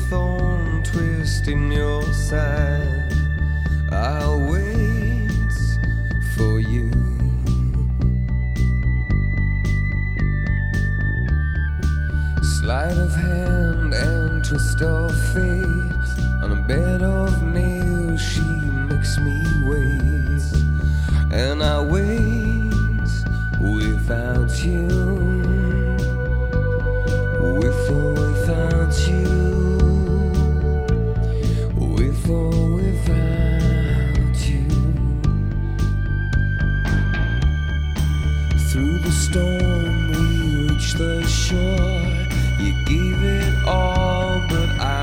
thorn twist in your side. I'll wait for you. Sleight of hand and twist of fate. On a bed of nails she makes me wait. And I wait without you. With or without you. With or without you. Through the storm we reach the shore. You gave it all, but I